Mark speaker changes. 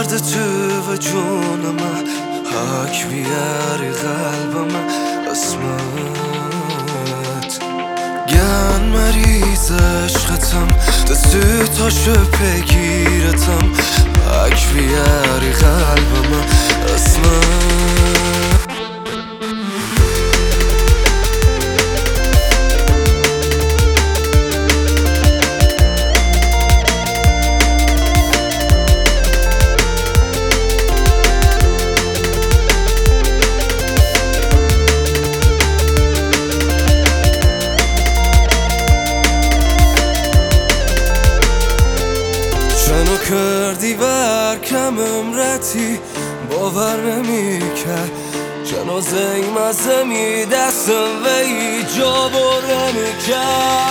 Speaker 1: درد تو و جونم حک بیاری قلبم قسمت گن مریض عشقتم دستی تاشو بگیرتم حک بیاری قلبم قسمت چنو کردی بر کم امرتی باور نمیکرد چنو زنگ مزه می دستم و ای جا بر نمیکرد